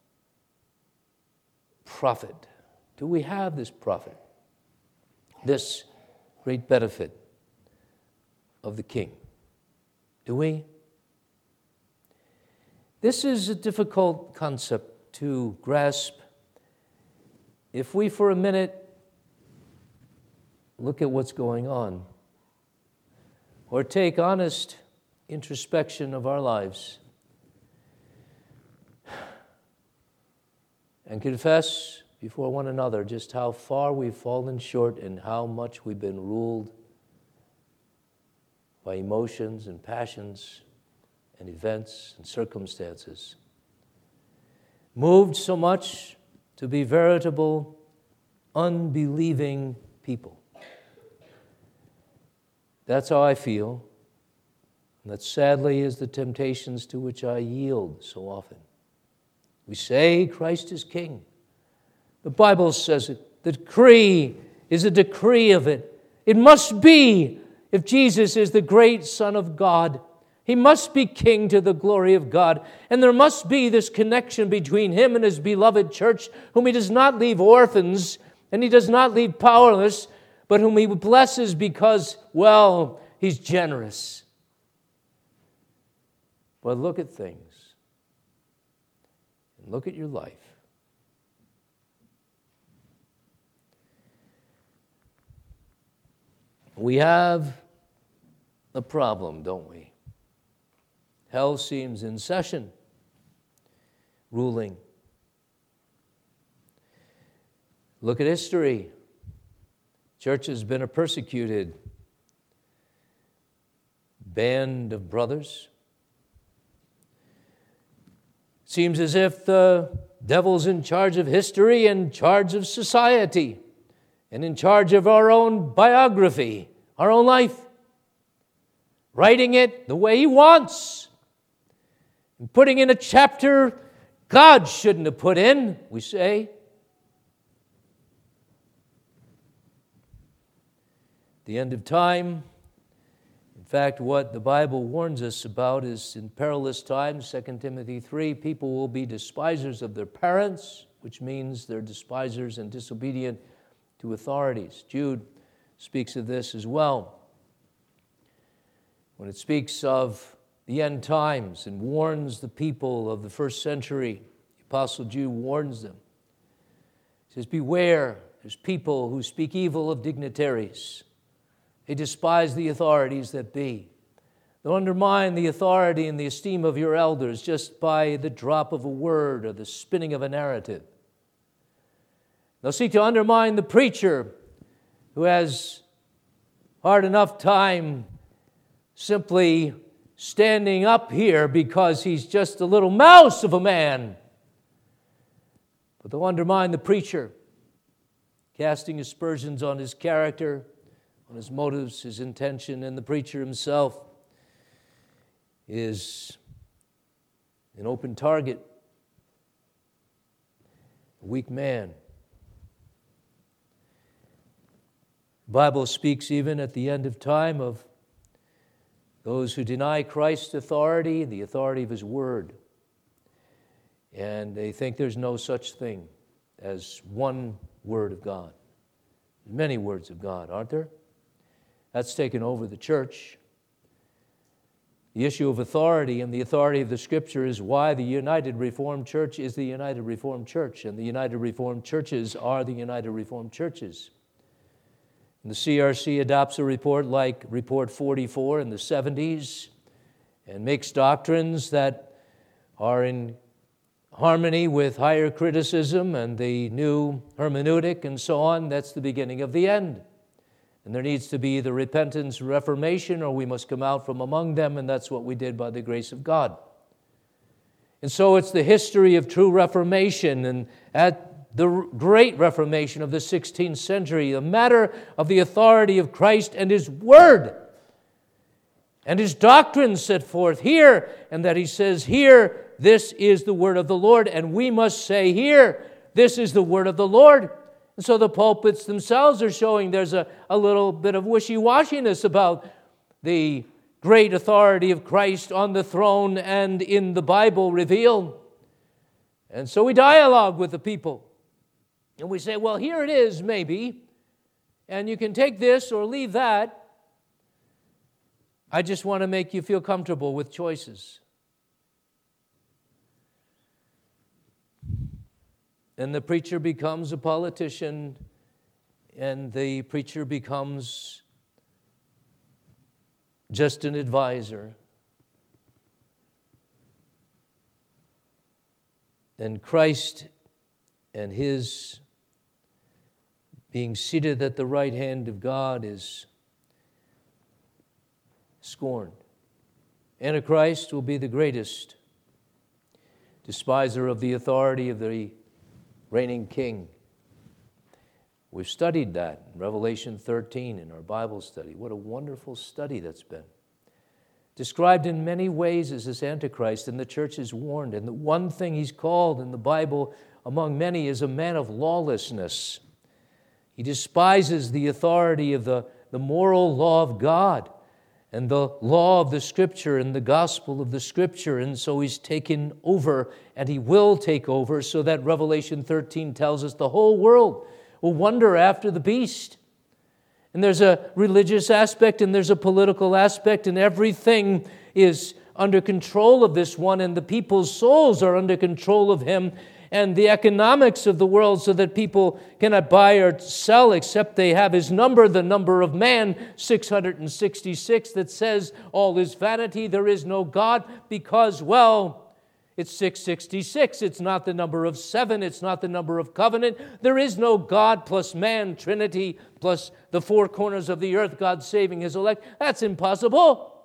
prophet? Do we have this prophet? This great benefit of the King? Do we? This is a difficult concept to grasp. If we, for a minute, look at what's going on, or take honest introspection of our lives and confess before one another just how far we've fallen short and how much we've been ruled by emotions and passions and events and circumstances. Moved so much to be veritable, unbelieving people. That's how I feel. And that sadly is the temptations to which I yield so often. We say Christ is King. The Bible says it. The decree is a decree of it. It must be if Jesus is the great Son of God. He must be King to the glory of God. And there must be this connection between him and his beloved church, whom he does not leave orphans, and he does not leave powerless, but whom he blesses because, well, he's generous. But look at things. And look at your life. We have a problem, don't we? Hell seems in session, ruling. Look at history. Church has been a persecuted band of brothers. Seems as if the devil's in charge of history and in charge of society and in charge of our own biography, our own life, writing it the way he wants and putting in a chapter God shouldn't have put in, we say. The end of time. In fact, what the Bible warns us about is in perilous times, Second Timothy three, people will be despisers of their parents, which means they're despisers and disobedient to authorities. Jude speaks of this as well. When it speaks of the end times and warns the people of the first century, the Apostle Jude warns them. He says, beware, there's people who speak evil of dignitaries. They despise the authorities that be. They'll undermine the authority and the esteem of your elders just by the drop of a word or the spinning of a narrative. They'll seek to undermine the preacher who has hard enough time simply standing up here because he's just a little mouse of a man. But they'll undermine the preacher, casting aspersions on his character, on his motives, his intention, and the preacher himself is an open target, a weak man. The Bible speaks even at the end of time of those who deny Christ's authority, the authority of His Word. And they think there's no such thing as one Word of God. Many words of God, aren't there? That's taken over the church. The issue of authority and the authority of the Scripture is why the United Reformed Church is the United Reformed Church, and the United Reformed Churches are the United Reformed Churches. And the C R C adopts a report like Report forty-four in the seventies and makes doctrines that are in harmony with higher criticism and the new hermeneutic and so on. That's the beginning of the end. And there needs to be the repentance, reformation, or we must come out from among them, and that's what we did by the grace of God. And so it's the history of true reformation, and at the great reformation of the sixteenth century, a matter of the authority of Christ and His Word and His doctrine set forth here, and that He says here, this is the word of the Lord, and we must say here, this is the word of the Lord. And so the pulpits themselves are showing there's a, a little bit of wishy-washiness about the great authority of Christ on the throne and in the Bible revealed. And so we dialogue with the people. And we say, well, here it is, maybe, and you can take this or leave that. I just want to make you feel comfortable with choices. And the preacher becomes a politician, and the preacher becomes just an advisor. And Christ and His being seated at the right hand of God is scorned. Antichrist will be the greatest despiser of the authority of the reigning king. We've studied that in Revelation thirteen in our Bible study. What a wonderful study that's been. Described in many ways as this Antichrist, and the church is warned. And the one thing he's called in the Bible among many is a man of lawlessness. He despises the authority of the, the moral law of God and the law of the Scripture and the gospel of the Scripture. And so he's taken over, and he will take over, so that Revelation thirteen tells us the whole world will wonder after the beast. And there's a religious aspect and there's a political aspect, and everything is under control of this one, and the people's souls are under control of him, and the economics of the world, so that people cannot buy or sell except they have his number, the number of man, six hundred sixty-six, that says all is vanity, there is no God, because, well, it's six sixty-six. It's not the number of seven. It's not the number of covenant. There is no God plus man, Trinity, plus the four corners of the earth, God saving His elect. That's impossible.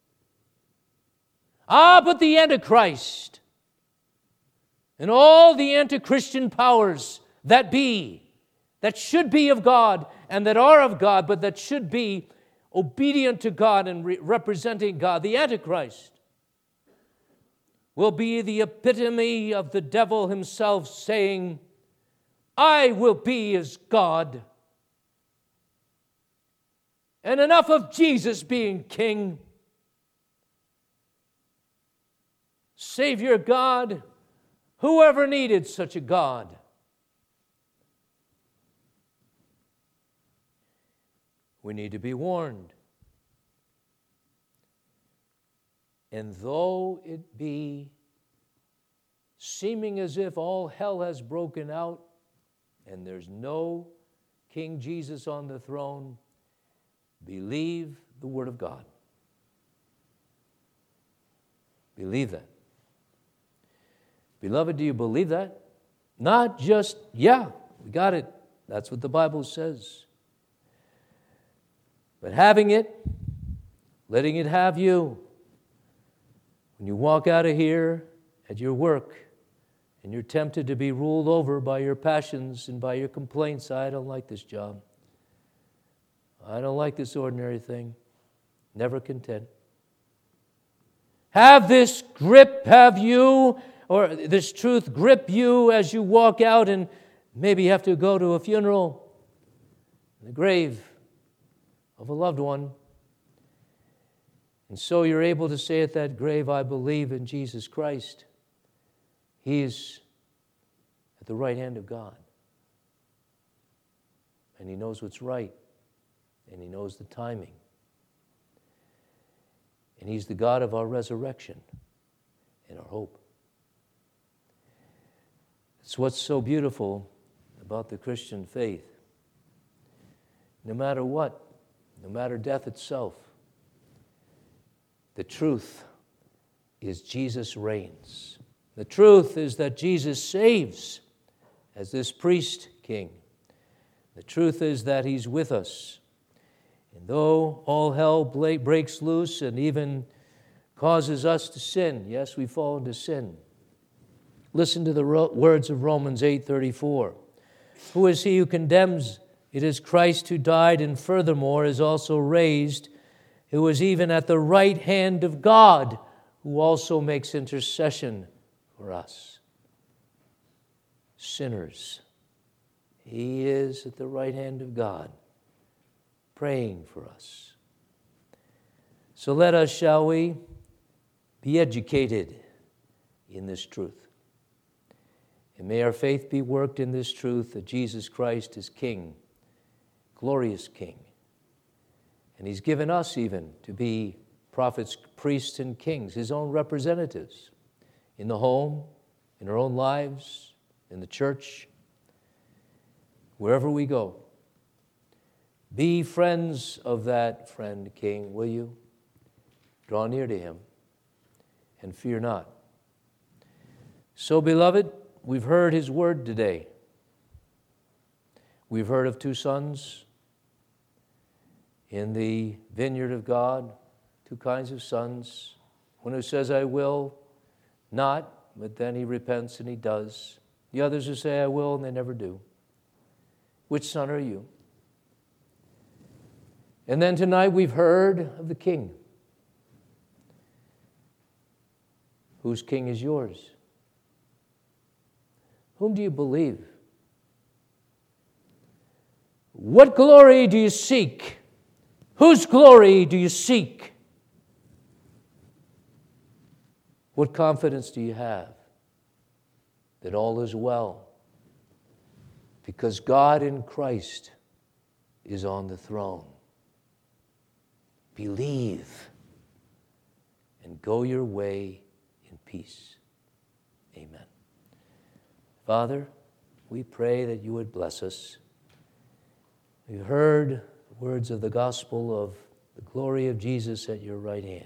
Ah, but the Antichrist and all the anti-Christian powers that be, that should be of God and that are of God, but that should be obedient to God and re- representing God, the Antichrist, will be the epitome of the devil himself saying, I will be as God. And enough of Jesus being king. Savior God, whoever needed such a God? We need to be warned. And though it be seeming as if all hell has broken out and there's no King Jesus on the throne, believe the Word of God. Believe that. Beloved, do you believe that? Not just, yeah, we got it. That's what the Bible says. But having it, letting it have you. When you walk out of here at your work and you're tempted to be ruled over by your passions and by your complaints, I don't like this job. I don't like this ordinary thing. Never content. Have this grip, have you, or this truth grip you as you walk out and maybe have to go to a funeral, the grave, of a loved one. And so you're able to say at that grave, I believe in Jesus Christ. He is at the right hand of God. And He knows what's right. And He knows the timing. And He's the God of our resurrection and our hope. It's what's so beautiful about the Christian faith. No matter what, no matter death itself, the truth is Jesus reigns. The truth is that Jesus saves as this priest king. The truth is that He's with us. And though all hell breaks loose and even causes us to sin, yes, we fall into sin. Listen to the words of Romans eight thirty-four. Who is he who condemns? It is Christ who died and furthermore is also raised, who is even at the right hand of God, who also makes intercession for us. Sinners. He is at the right hand of God, praying for us. So let us, shall we, be educated in this truth. And may our faith be worked in this truth that Jesus Christ is King, glorious King. And He's given us even to be prophets, priests, and kings, His own representatives in the home, in our own lives, in the church, wherever we go. Be friends of that friend King, will you? Draw near to Him and fear not. So, beloved, we've heard His word today. We've heard of two sons in the vineyard of God, two kinds of sons. One who says, I will not, but then he repents and he does. The others who say, I will, and they never do. Which son are you? And then tonight we've heard of the King. Whose king is yours? Whom do you believe? What glory do you seek? Whose glory do you seek? What confidence do you have that all is well? Because God in Christ is on the throne. Believe and go your way in peace. Amen. Father, we pray that you would bless us. We've heard the words of the gospel of the glory of Jesus at your right hand.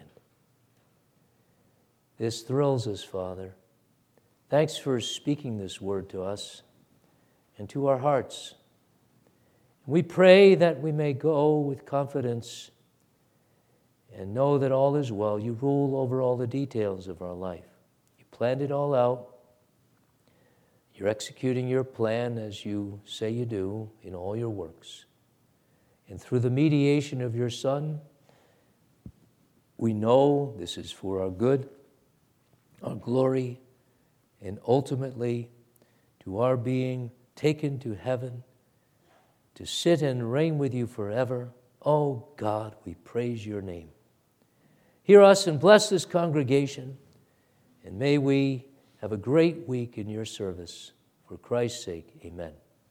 This thrills us, Father. Thanks for speaking this word to us and to our hearts. We pray that we may go with confidence and know that all is well. You rule over all the details of our life. You planned it all out. You're executing your plan as you say you do in all your works. And through the mediation of your Son, we know this is for our good, our glory, and ultimately to our being taken to heaven to sit and reign with you forever. Oh God, we praise your name. Hear us and bless this congregation, and may we have a great week in your service. For Christ's sake, amen.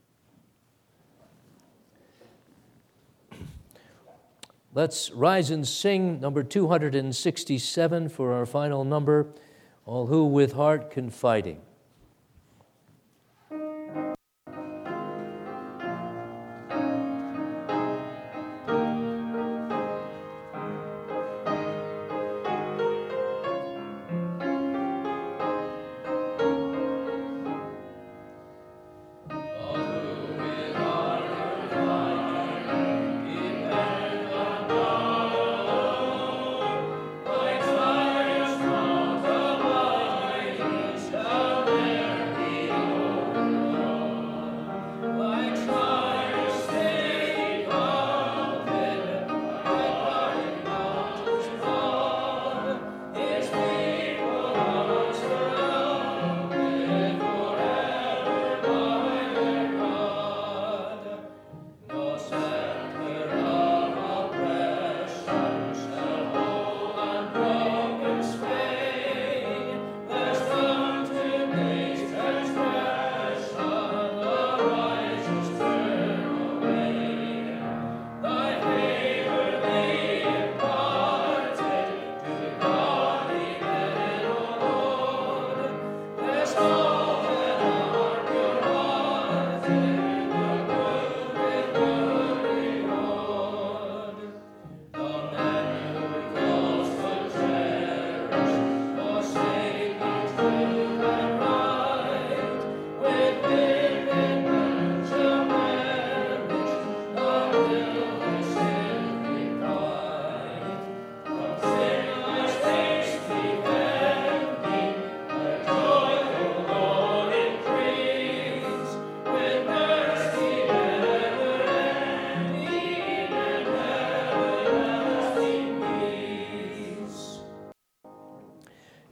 Let's rise and sing number two hundred sixty-seven for our final number, All Who with Heart Confiding. Thank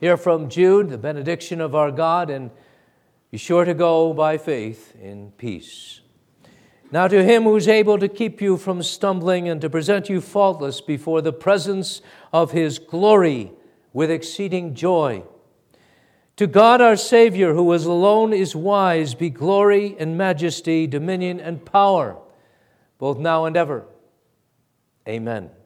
hear from Jude, the benediction of our God, and be sure to go by faith in peace. Now to him who is able to keep you from stumbling and to present you faultless before the presence of his glory with exceeding joy. To God our Savior, who is alone is wise, be glory and majesty, dominion and power, both now and ever. Amen.